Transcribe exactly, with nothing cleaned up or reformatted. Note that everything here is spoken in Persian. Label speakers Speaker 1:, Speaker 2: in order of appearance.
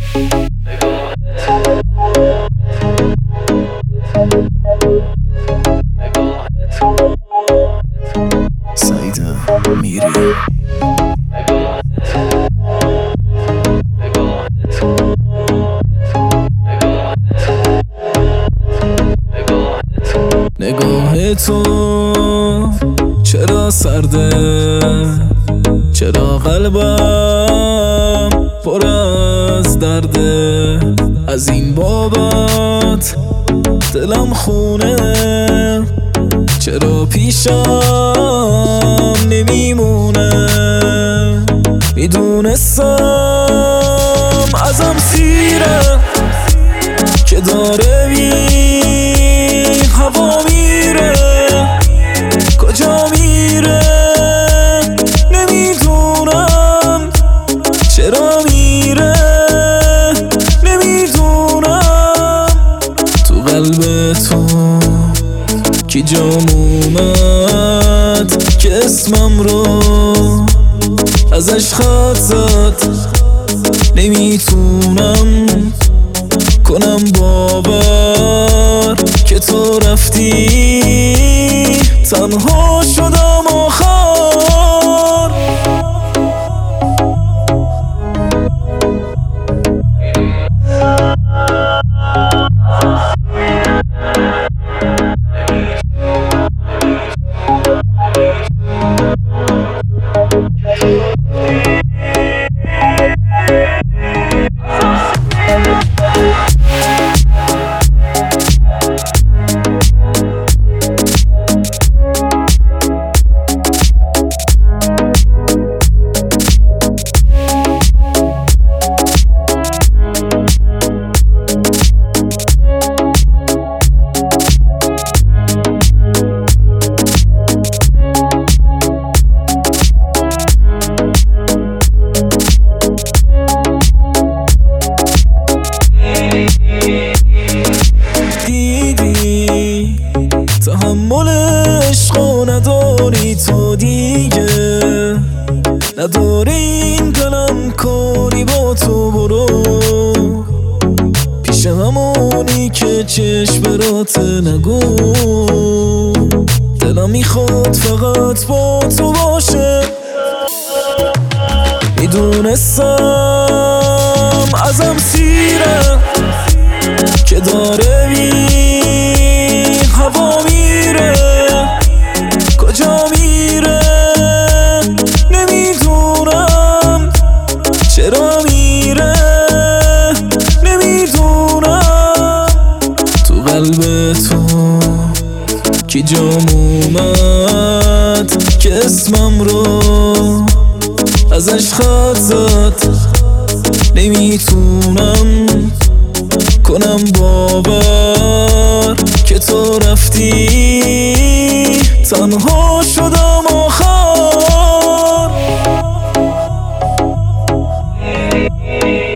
Speaker 1: سعید میری نگاه تو چرا سرده، چرا قلبم پر از درده، از این بابت دلم خونه، چرا پیشم نمیمونه. میدونستم ازم سیره که داره بی هوا میره، کجا میره نمیدونم، چرا میره نمیدونم. تو قلب تو کی جام اومد که اسمم رو ازش خط زد، نمیتونم کنم باور که تو رفتی، تنها شدم آخر. تحمل عشقو نداری تو دیگه، نداری این دلم کاری با تو، برو پیش همونی که چشم برات نگو. دلم میخواد فقط با تو باشه، میدونستم ازم سیره که داره بی هوا میره، کجا میره نمیدونم، چرا میره نمیدونم. تو قلب تو کی جام اومد که اسمم رو ازش خط زد، نمیتونم کنم باور که تو رفتی، تنها شدم آخر.